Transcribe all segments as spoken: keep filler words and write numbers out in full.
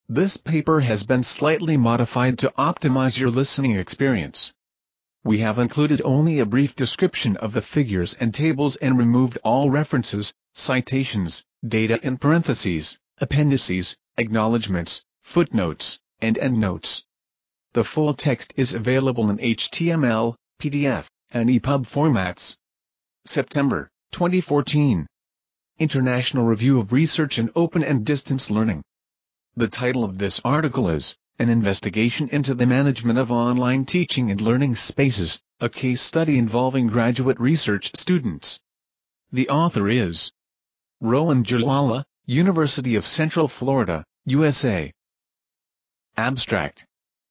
This paper has been slightly modified to optimize your listening experience. We have included only a brief description of the figures and tables and removed all references, citations, data in parentheses, appendices, acknowledgments, footnotes, and endnotes. The full text is available in H T M L, P D F, and E P U B formats. September twenty fourteen. International Review of Research in Open and Distance Learning. The title of this article is, An Investigation into the Management of Online Teaching and Learning Spaces, a case study involving graduate research students. The author is Rohan Jalwala, University of Central Florida, U S A. Abstract.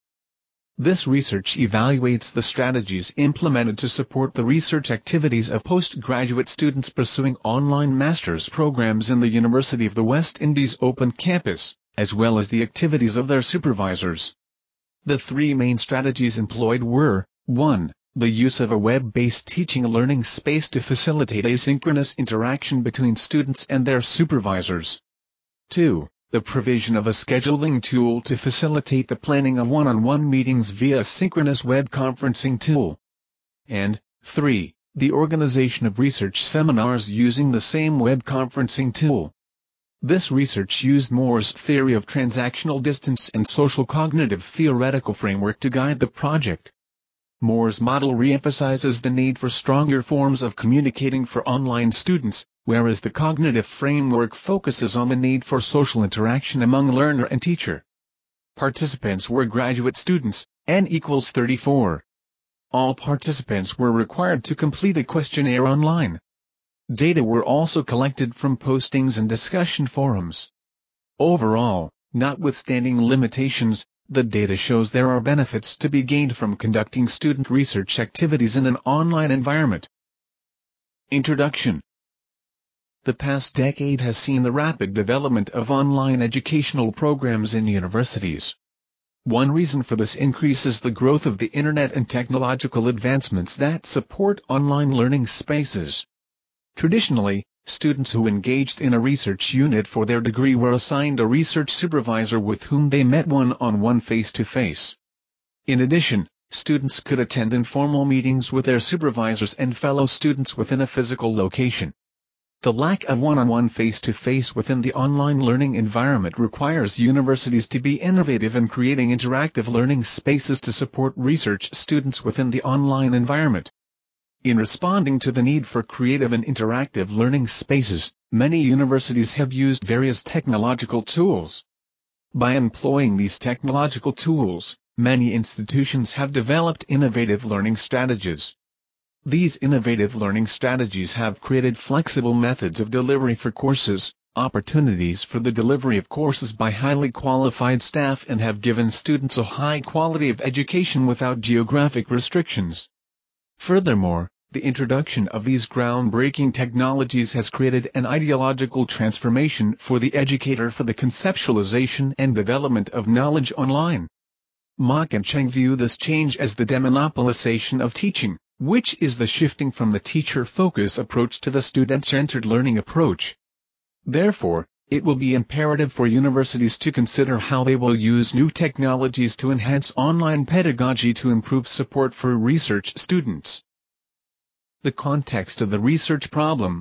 This research evaluates the strategies implemented to support the research activities of postgraduate students pursuing online master's programs in the University of the West Indies Open Campus, as well as the activities of their supervisors. The three main strategies employed were, one. The use of a web-based teaching and learning space to facilitate asynchronous interaction between students and their supervisors. two. The provision of a scheduling tool to facilitate the planning of one-on-one meetings via a synchronous web conferencing tool. And, three. The organization of research seminars using the same web conferencing tool. This research used Moore's theory of transactional distance and social cognitive theoretical framework to guide the project. Moore's model re-emphasizes the need for stronger forms of communicating for online students, whereas the cognitive framework focuses on the need for social interaction among learner and teacher. Participants were graduate students, N equals thirty-four. All participants were required to complete a questionnaire online. Data were also collected from postings and discussion forums. Overall, notwithstanding limitations, the data shows there are benefits to be gained from conducting student research activities in an online environment. Introduction. The past decade has seen the rapid development of online educational programs in universities. One reason for this increase is the growth of the Internet and technological advancements that support online learning spaces. Traditionally, students who engaged in a research unit for their degree were assigned a research supervisor with whom they met one-on-one face-to-face. In addition, students could attend informal meetings with their supervisors and fellow students within a physical location. The lack of one-on-one face-to-face within the online learning environment requires universities to be innovative in creating interactive learning spaces to support research students within the online environment. In responding to the need for creative and interactive learning spaces, many universities have used various technological tools. By employing these technological tools, many institutions have developed innovative learning strategies. These innovative learning strategies have created flexible methods of delivery for courses, opportunities for the delivery of courses by highly qualified staff, and have given students a high quality of education without geographic restrictions. Furthermore, the introduction of these groundbreaking technologies has created an ideological transformation for the educator for the conceptualization and development of knowledge online. Mok and Cheng view this change as the demonopolization of teaching, which is the shifting from the teacher-focused approach to the student-centered learning approach. Therefore, it will be imperative for universities to consider how they will use new technologies to enhance online pedagogy to improve support for research students. The context of the research problem.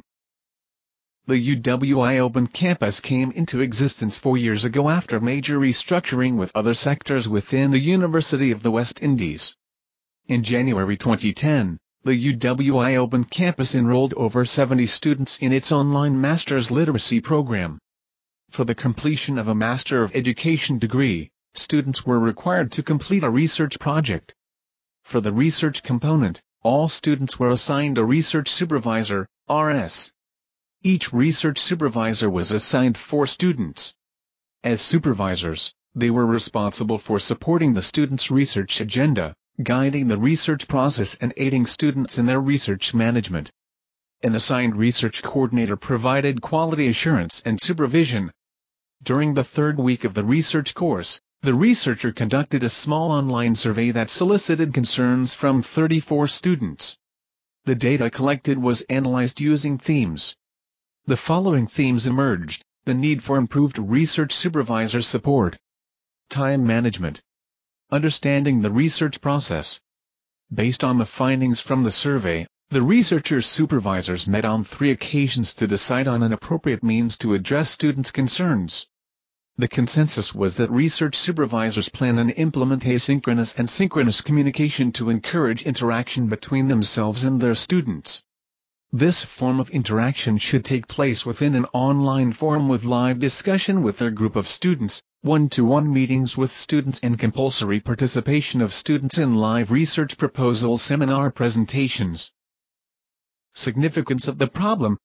The U W I Open Campus came into existence four years ago after major restructuring with other sectors within the University of the West Indies. In January twenty ten, the U W I Open Campus enrolled over seventy students in its online Master's Literacy program. For the completion of a Master of Education degree, students were required to complete a research project. For the research component, all students were assigned a research supervisor, R S. Each research supervisor was assigned four students. As supervisors, they were responsible for supporting the students' research agenda, guiding the research process and aiding students in their research management. An assigned research coordinator provided quality assurance and supervision. During the third week of the research course, the researcher conducted a small online survey that solicited concerns from thirty-four students. The data collected was analyzed using themes. The following themes emerged: the need for improved research supervisor support, Time management. Understanding the research process. Based on the findings from the survey, the researchers' supervisors met on three occasions to decide on an appropriate means to address students' concerns. The consensus was that research supervisors plan and implement asynchronous and synchronous communication to encourage interaction between themselves and their students. This form of interaction should take place within an online forum with live discussion with their group of students, one-to-one meetings with students and compulsory participation of students in live research proposal seminar presentations. Significance of the problem.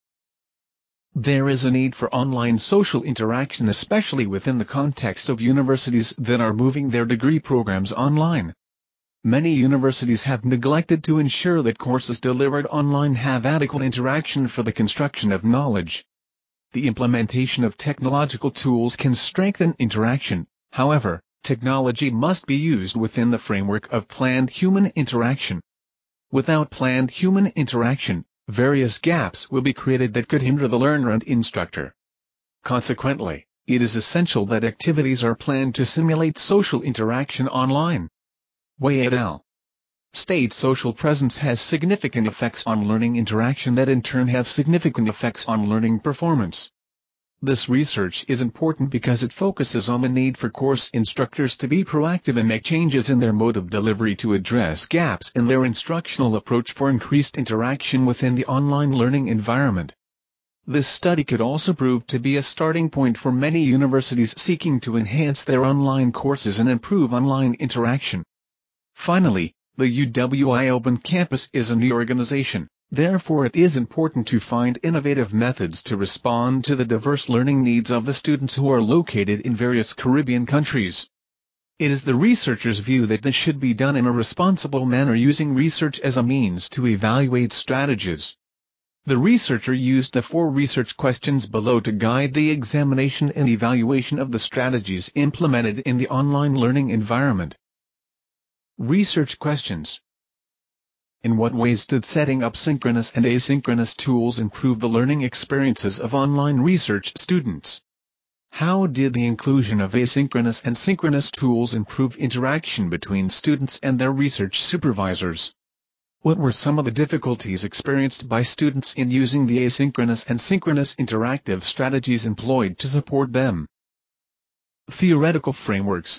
There is a need for online social interaction, especially within the context of universities that are moving their degree programs online. Many universities have neglected to ensure that courses delivered online have adequate interaction for the construction of knowledge. The implementation of technological tools can strengthen interaction. However, technology must be used within the framework of planned human interaction. Without planned human interaction, various gaps will be created that could hinder the learner and instructor. Consequently, it is essential that activities are planned to simulate social interaction online. Wei et al. State social presence has significant effects on learning interaction that in turn have significant effects on learning performance. This research is important because it focuses on the need for course instructors to be proactive and make changes in their mode of delivery to address gaps in their instructional approach for increased interaction within the online learning environment. This study could also prove to be a starting point for many universities seeking to enhance their online courses and improve online interaction. Finally, the U W I Open Campus is a new organization. Therefore, it is important to find innovative methods to respond to the diverse learning needs of the students who are located in various Caribbean countries. It is the researchers' view that this should be done in a responsible manner using research as a means to evaluate strategies. The researcher used the four research questions below to guide the examination and evaluation of the strategies implemented in the online learning environment. Research questions. In what ways did setting up synchronous and asynchronous tools improve the learning experiences of online research students? How did the inclusion of asynchronous and synchronous tools improve interaction between students and their research supervisors? What were some of the difficulties experienced by students in using the asynchronous and synchronous interactive strategies employed to support them? Theoretical frameworks.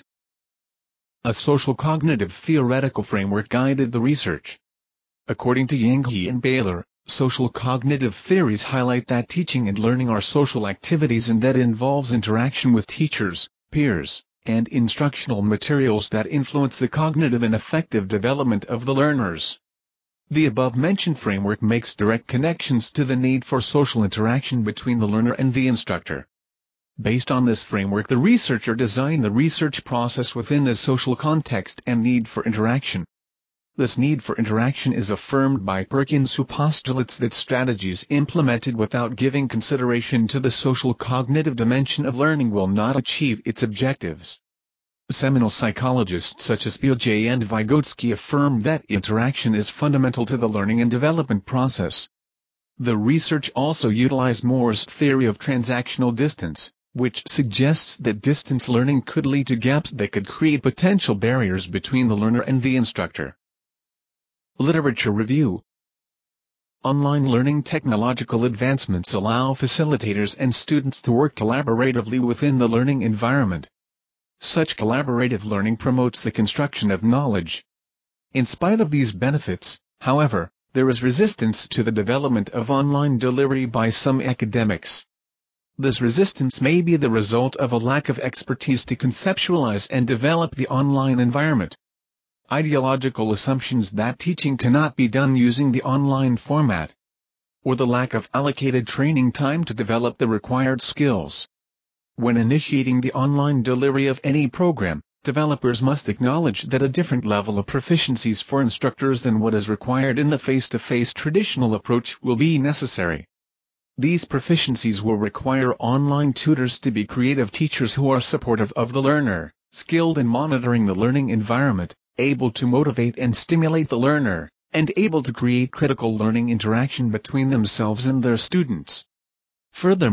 A social cognitive theoretical framework guided the research. According to Yang He and Baylor, social cognitive theories highlight that teaching and learning are social activities and that involves interaction with teachers, peers, and instructional materials that influence the cognitive and affective development of the learners. The above-mentioned framework makes direct connections to the need for social interaction between the learner and the instructor. Based on this framework, the researcher designed the research process within the social context and need for interaction. This need for interaction is affirmed by Perkins, who postulates that strategies implemented without giving consideration to the social cognitive dimension of learning will not achieve its objectives. Seminal psychologists such as Piaget and Vygotsky affirm that interaction is fundamental to the learning and development process. The research also utilized Moore's theory of transactional distance, which suggests that distance learning could lead to gaps that could create potential barriers between the learner and the instructor. Literature review. Online learning technological advancements allow facilitators and students to work collaboratively within the learning environment. Such collaborative learning promotes the construction of knowledge. In spite of these benefits, however, there is resistance to the development of online delivery by some academics. This resistance may be the result of a lack of expertise to conceptualize and develop the online environment. Ideological assumptions that teaching cannot be done using the online format, or the lack of allocated training time to develop the required skills. When initiating the online delivery of any program, developers must acknowledge that a different level of proficiencies for instructors than what is required in the face-to-face traditional approach will be necessary. These proficiencies will require online tutors to be creative teachers who are supportive of the learner, skilled in monitoring the learning environment, able to motivate and stimulate the learner, and able to create critical learning interaction between themselves and their students. Furthermore,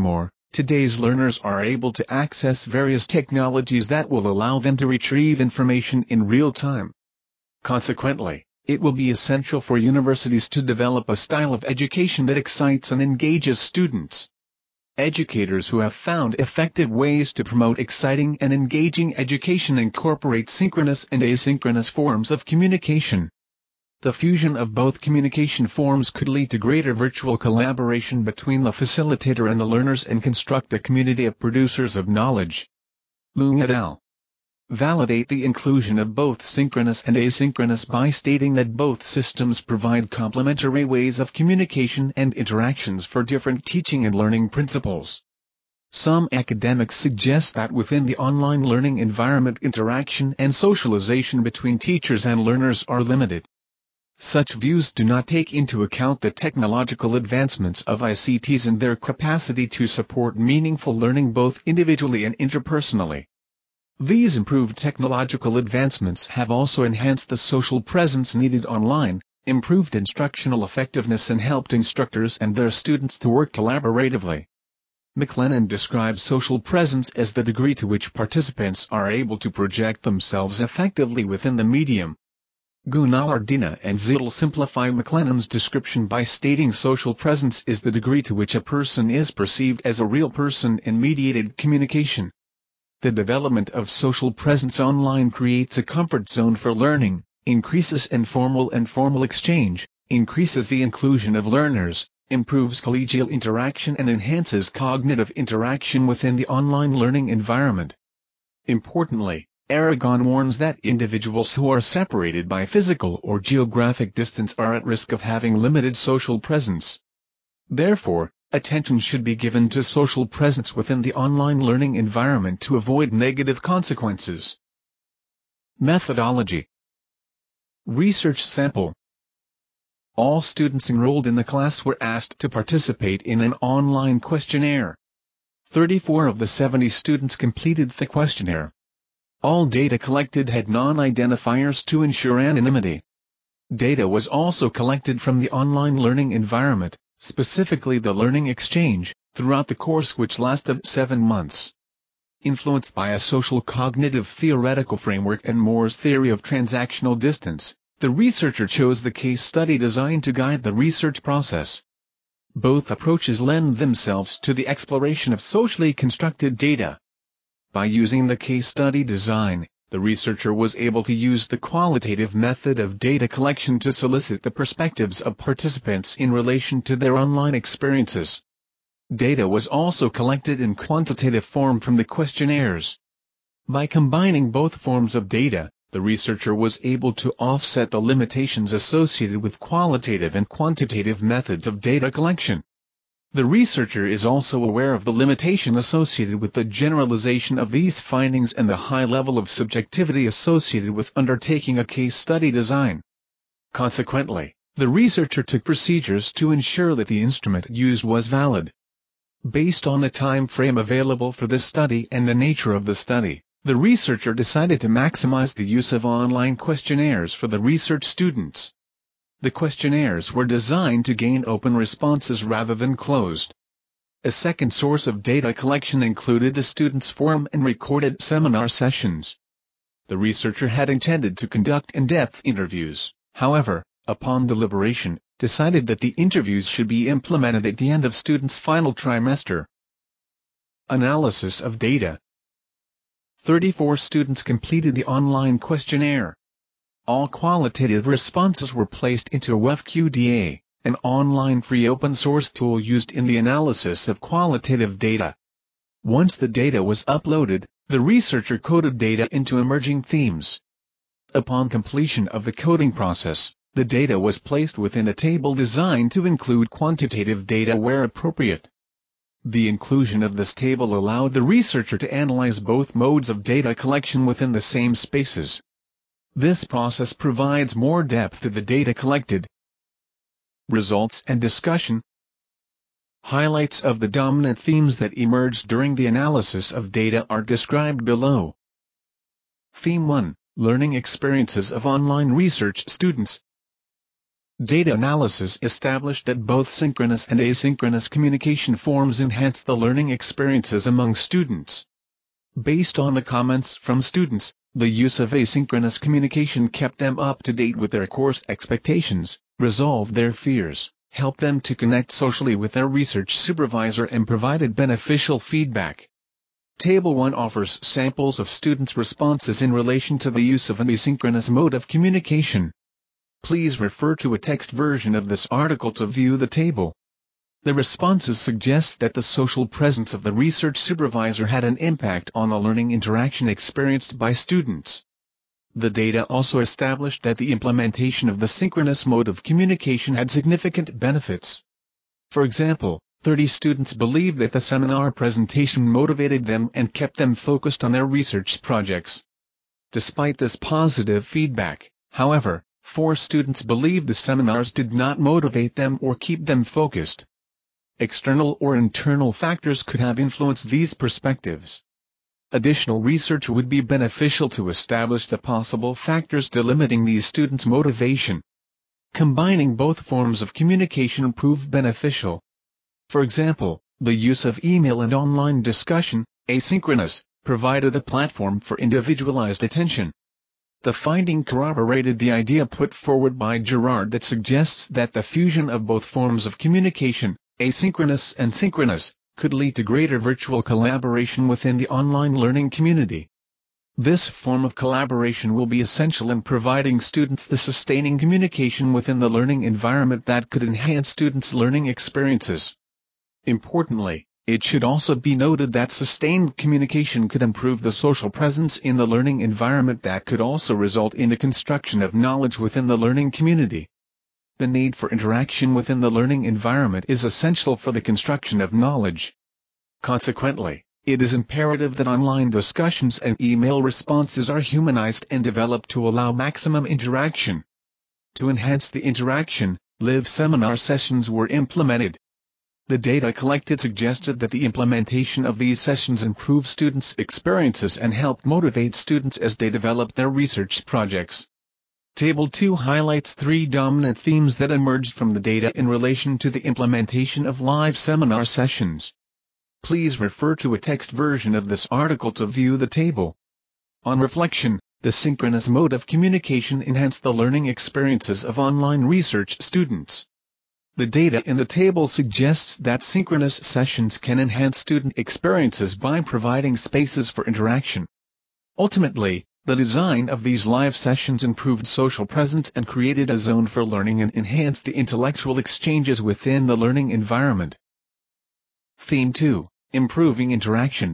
Today's learners are able to access various technologies that will allow them to retrieve information in real time. Consequently, it will be essential for universities to develop a style of education that excites and engages students. Educators who have found effective ways to promote exciting and engaging education incorporate synchronous and asynchronous forms of communication. The fusion of both communication forms could lead to greater virtual collaboration between the facilitator and the learners and construct a community of producers of knowledge. Leung et al. Validate the inclusion of both synchronous and asynchronous by stating that both systems provide complementary ways of communication and interactions for different teaching and learning principles. Some academics suggest that within the online learning environment, interaction and socialization between teachers and learners are limited. Such views do not take into account the technological advancements of I C Ts and their capacity to support meaningful learning both individually and interpersonally. These improved technological advancements have also enhanced the social presence needed online, improved instructional effectiveness and helped instructors and their students to work collaboratively. McLennan describes social presence as the degree to which participants are able to project themselves effectively within the medium. Gunawardena and Zittel simplify McLennan's description by stating social presence is the degree to which a person is perceived as a real person in mediated communication. The development of social presence online creates a comfort zone for learning, increases informal and formal exchange, increases the inclusion of learners, improves collegial interaction and enhances cognitive interaction within the online learning environment. Importantly, Aragon warns that individuals who are separated by physical or geographic distance are at risk of having limited social presence. Therefore, attention should be given to social presence within the online learning environment to avoid negative consequences. Methodology. Research sample. All students enrolled in the class were asked to participate in an online questionnaire. thirty-four of the seventy students completed the questionnaire. All data collected had non-identifiers to ensure anonymity. Data was also collected from the online learning environment, specifically the learning exchange, throughout the course which lasted seven months. Influenced by a social cognitive theoretical framework and Moore's theory of transactional distance, the researcher chose the case study design to guide the research process. Both approaches lend themselves to the exploration of socially constructed data. By using the case study design, the researcher was able to use the qualitative method of data collection to solicit the perspectives of participants in relation to their online experiences. Data was also collected in quantitative form from the questionnaires. By combining both forms of data, the researcher was able to offset the limitations associated with qualitative and quantitative methods of data collection. The researcher is also aware of the limitation associated with the generalization of these findings and the high level of subjectivity associated with undertaking a case study design. Consequently, the researcher took procedures to ensure that the instrument used was valid. Based on the time frame available for this study and the nature of the study, the researcher decided to maximize the use of online questionnaires for the research students. The questionnaires were designed to gain open responses rather than closed. A second source of data collection included the students' forum and recorded seminar sessions. The researcher had intended to conduct in-depth interviews, however, upon deliberation, decided that the interviews should be implemented at the end of students' final trimester. Analysis of data. thirty-four students completed the online questionnaire. All qualitative responses were placed into W E F Q D A, an online free open-source tool used in the analysis of qualitative data. Once the data was uploaded, the researcher coded data into emerging themes. Upon completion of the coding process, the data was placed within a table designed to include quantitative data where appropriate. The inclusion of this table allowed the researcher to analyze both modes of data collection within the same spaces. This process provides more depth to the data collected. Results and discussion. Highlights of the dominant themes that emerged during the analysis of data are described below. Theme one. Learning experiences of online research students. Data analysis established that both synchronous and asynchronous communication forms enhance the learning experiences among students. Based on the comments from students, the use of asynchronous communication kept them up to date with their course expectations, resolved their fears, helped them to connect socially with their research supervisor, and provided beneficial feedback. Table one offers samples of students' responses in relation to the use of an asynchronous mode of communication. Please refer to a text version of this article to view the table. The responses suggest that the social presence of the research supervisor had an impact on the learning interaction experienced by students. The data also established that the implementation of the synchronous mode of communication had significant benefits. For example, thirty students believed that the seminar presentation motivated them and kept them focused on their research projects. Despite this positive feedback, however, four students believed the seminars did not motivate them or keep them focused. External or internal factors could have influenced these perspectives. Additional research would be beneficial to establish the possible factors delimiting these students' motivation. Combining both forms of communication proved beneficial. For example, the use of email and online discussion, asynchronous, provided a platform for individualized attention. The finding corroborated the idea put forward by Girard that suggests that the fusion of both forms of communication, asynchronous and synchronous, could lead to greater virtual collaboration within the online learning community. This form of collaboration will be essential in providing students the sustaining communication within the learning environment that could enhance students' learning experiences. Importantly, it should also be noted that sustained communication could improve the social presence in the learning environment that could also result in the construction of knowledge within the learning community. The need for interaction within the learning environment is essential for the construction of knowledge. Consequently, it is imperative that online discussions and email responses are humanized and developed to allow maximum interaction. To enhance the interaction, live seminar sessions were implemented. The data collected suggested that the implementation of these sessions improved students' experiences and helped motivate students as they developed their research projects. Table two highlights three dominant themes that emerged from the data in relation to the implementation of live seminar sessions. Please refer to a text version of this article to view the table. On reflection, the synchronous mode of communication enhanced the learning experiences of online research students. The data in the table suggests that synchronous sessions can enhance student experiences by providing spaces for interaction. Ultimately, the design of these live sessions improved social presence and created a zone for learning and enhanced the intellectual exchanges within the learning environment. Theme two: Improving Interaction.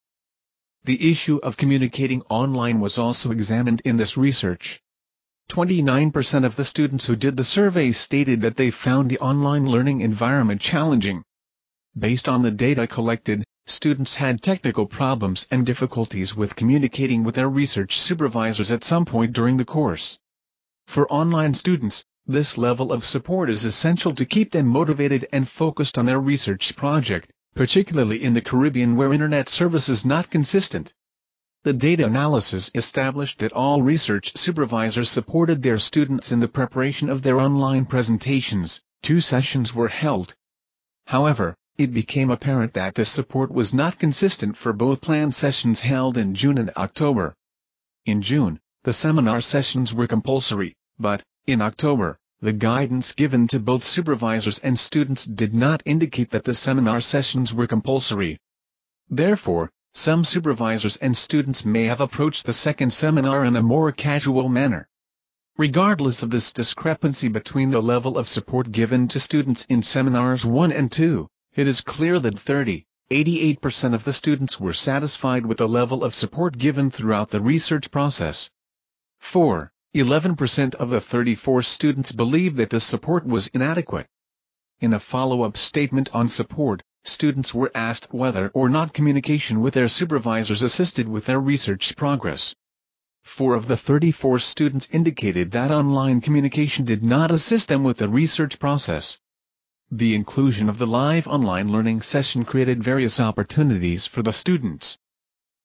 The issue of communicating online was also examined in this research. twenty-nine percent of the students who did the survey stated that they found the online learning environment challenging. Based on the data collected, students had technical problems and difficulties with communicating with their research supervisors at some point during the course. For online students, this level of support is essential to keep them motivated and focused on their research project, particularly in the Caribbean where internet service is not consistent. The data analysis established that all research supervisors supported their students in the preparation of their online presentations. Two sessions were held. However, it became apparent that this support was not consistent for both planned sessions held in June and October. In June, the seminar sessions were compulsory, but, in October, the guidance given to both supervisors and students did not indicate that the seminar sessions were compulsory. Therefore, some supervisors and students may have approached the second seminar in a more casual manner. Regardless of this discrepancy between the level of support given to students in seminars one and two, it is clear that thirty to eighty-eight percent of the students were satisfied with the level of support given throughout the research process. four to eleven percent of the thirty-four students believed that the support was inadequate. In a follow-up statement on support, students were asked whether or not communication with their supervisors assisted with their research progress. Four of the thirty-four students indicated that online communication did not assist them with the research process. The inclusion of the live online learning session created various opportunities for the students.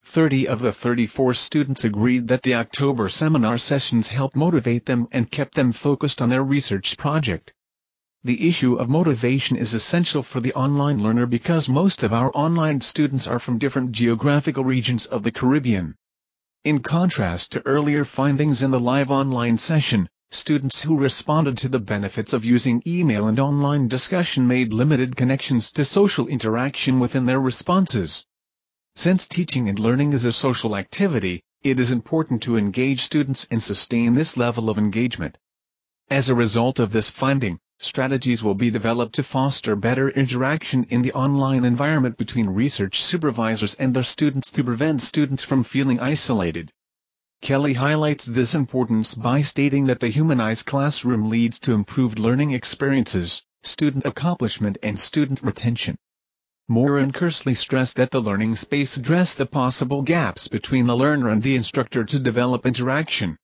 thirty of the thirty-four students agreed that the October seminar sessions helped motivate them and kept them focused on their research project. The issue of motivation is essential for the online learner because most of our online students are from different geographical regions of the Caribbean. In contrast to earlier findings in the live online session, students who responded to the benefits of using email and online discussion made limited connections to social interaction within their responses. Since teaching and learning is a social activity, it is important to engage students and sustain this level of engagement. As a result of this finding, strategies will be developed to foster better interaction in the online environment between research supervisors and their students to prevent students from feeling isolated. Kelly highlights this importance by stating that the humanized classroom leads to improved learning experiences, student accomplishment and student retention. Moore and Kersley stress that the learning space address the possible gaps between the learner and the instructor to develop interaction.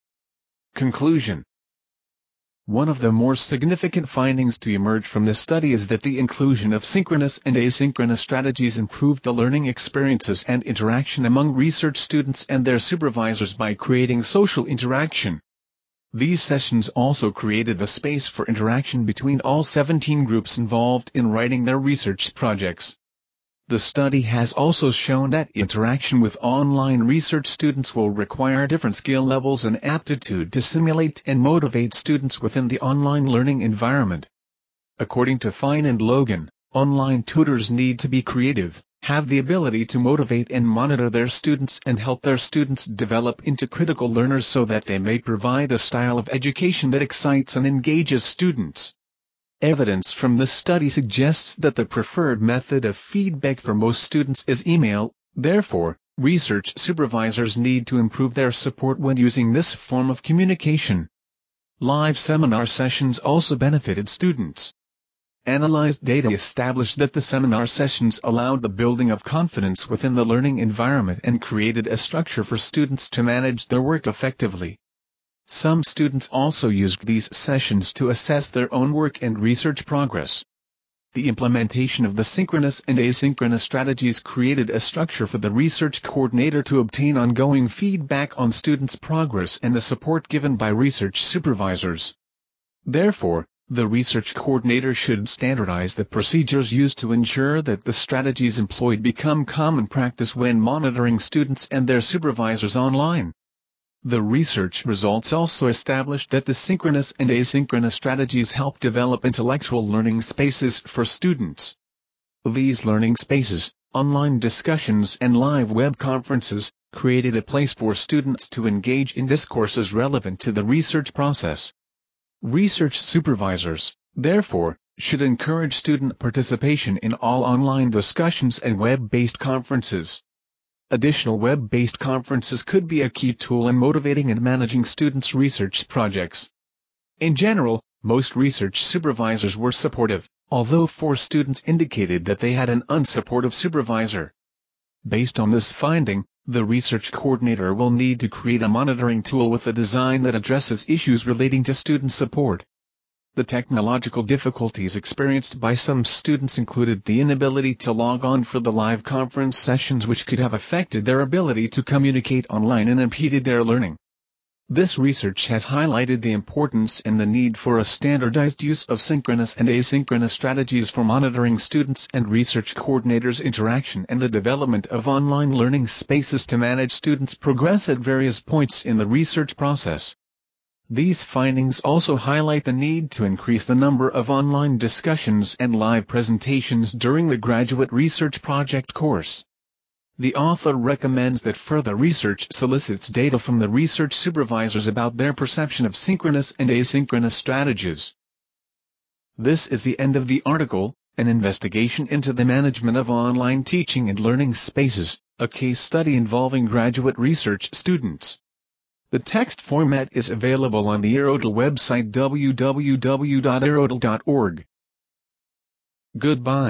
Conclusion. One of the more significant findings to emerge from this study is that the inclusion of synchronous and asynchronous strategies improved the learning experiences and interaction among research students and their supervisors by creating social interaction. These sessions also created the space for interaction between all seventeen groups involved in writing their research projects. The study has also shown that interaction with online research students will require different skill levels and aptitude to simulate and motivate students within the online learning environment. According to Fine and Logan, online tutors need to be creative, have the ability to motivate and monitor their students and help their students develop into critical learners so that they may provide a style of education that excites and engages students. Evidence from this study suggests that the preferred method of feedback for most students is email. Therefore, research supervisors need to improve their support when using this form of communication. Live seminar sessions also benefited students. Analyzed data established that the seminar sessions allowed the building of confidence within the learning environment and created a structure for students to manage their work effectively. Some students also used these sessions to assess their own work and research progress. The implementation of the synchronous and asynchronous strategies created a structure for the research coordinator to obtain ongoing feedback on students' progress and the support given by research supervisors. Therefore, the research coordinator should standardize the procedures used to ensure that the strategies employed become common practice when monitoring students and their supervisors online. The research results also established that the synchronous and asynchronous strategies help develop intellectual learning spaces for students. These learning spaces, online discussions and live web conferences, created a place for students to engage in discourses relevant to the research process. Research supervisors, therefore, should encourage student participation in all online discussions and web-based conferences. Additional web-based conferences could be a key tool in motivating and managing students' research projects. In general, most research supervisors were supportive, although four students indicated that they had an unsupportive supervisor. Based on this finding, the research coordinator will need to create a monitoring tool with a design that addresses issues relating to student support. The technological difficulties experienced by some students included the inability to log on for the live conference sessions, which could have affected their ability to communicate online and impeded their learning. This research has highlighted the importance and the need for a standardized use of synchronous and asynchronous strategies for monitoring students and research coordinators' interaction and the development of online learning spaces to manage students' progress at various points in the research process. These findings also highlight the need to increase the number of online discussions and live presentations during the graduate research project course. The author recommends that further research solicits data from the research supervisors about their perception of synchronous and asynchronous strategies. This is the end of the article, an investigation into the management of online teaching and learning spaces, a case study involving graduate research students. The text format is available on the Earodel website w w w dot earodel dot org. Goodbye.